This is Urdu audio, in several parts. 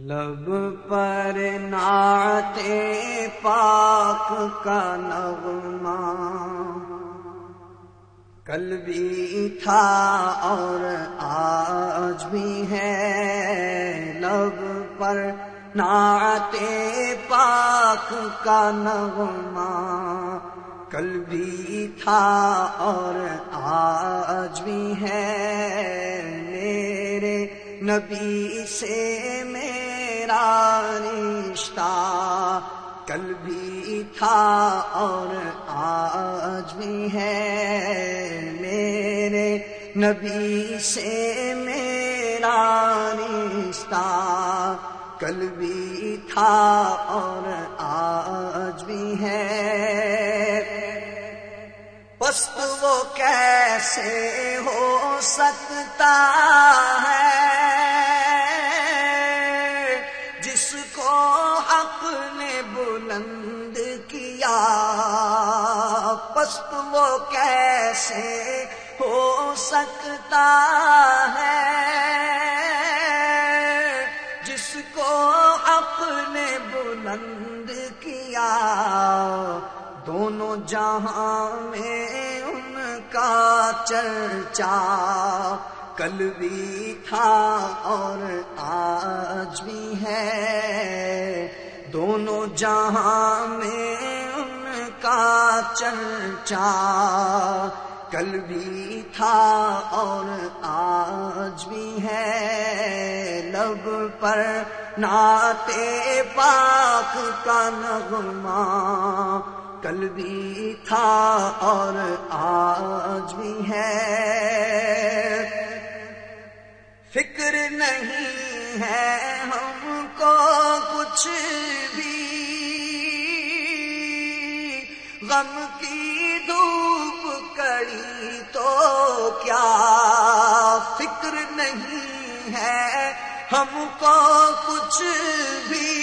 لب پر نعت پاک کا نغمہ کل بھی تھا اور آج بھی ہے، لب پر نعت پاک کا نغمہ کل بھی تھا اور آج بھی ہے، میرے نبی سے میرا رشتہ کل بھی تھا اور آج بھی ہے، میرے نبی سے میرا رشتہ کل بھی تھا اور آج بھی ہے، پست وہ کیسے ہو سکتا ہے جس کو حق نے بلند کیا، پست وہ کیسے ہو سکتا ہے جس کو حق نے بلند کیا، دونوں جہاں میں ان کا چرچا کل بھی تھا اور آج بھی ہے، دونوں جہاں میں ان کا چرچا کل بھی تھا اور آج بھی ہے، لب پر نعت پاک کا نغمہ کل بھی تھا اور آج بھی ہے، فکر نہیں ہے ہم کو کچھ بھی، غم کی دھوپ کڑی تو کیا، فکر نہیں ہے ہم کو کچھ بھی،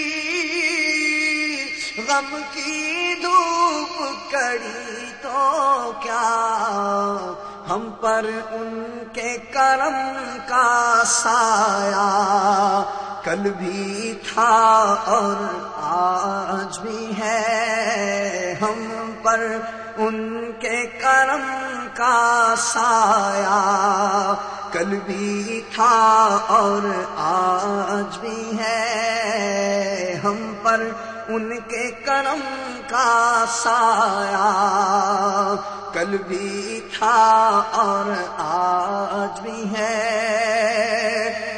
غم کی دھوپ کڑی تو کیا، ہم پر ان کے کرم کا سایہ کل بھی تھا اور آج بھی ہے، ہم پر ان کے کرم کا سایہ کل بھی تھا اور آج بھی ہے، ہم پر ان کے کرم کا سایہ کل بھی تھا اور آج بھی ہے،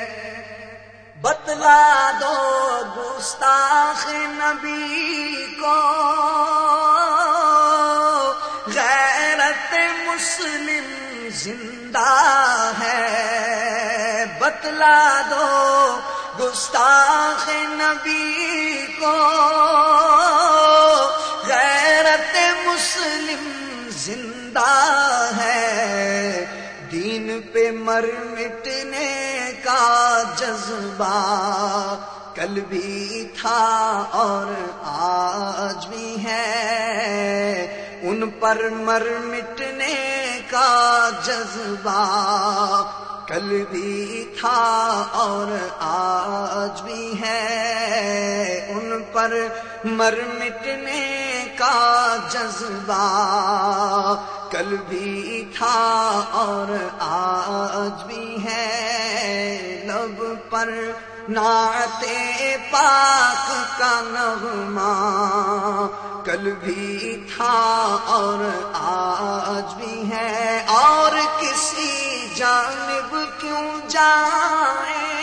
بتلا دو گستاخ نبی کو غیرت مسلم زندہ ہے، بتلا دو گستاخ نبی کو غیرت مسلم زندہ ہے، دین پہ مر مٹنے کا جذبہ کل بھی تھا اور آج بھی ہے، ان پر مر مٹنے کا جذبہ کل بھی تھا اور آج بھی ہے، ان پر مر مٹنے کا جذبہ کل بھی تھا اور آج بھی ہے، لب پر نعت پاک کا نغمہ کل بھی تھا اور آج بھی ہے، اور کسی جانب کیوں جائیں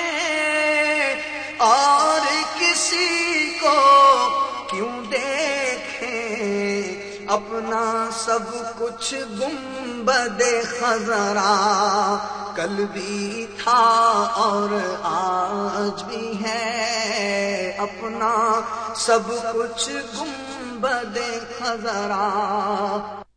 اور کسی کو کیوں دیکھیں، اپنا سب کچھ گنبد خضرا کل بھی تھا اور آج بھی ہے، اپنا سب کچھ گنبد خضرا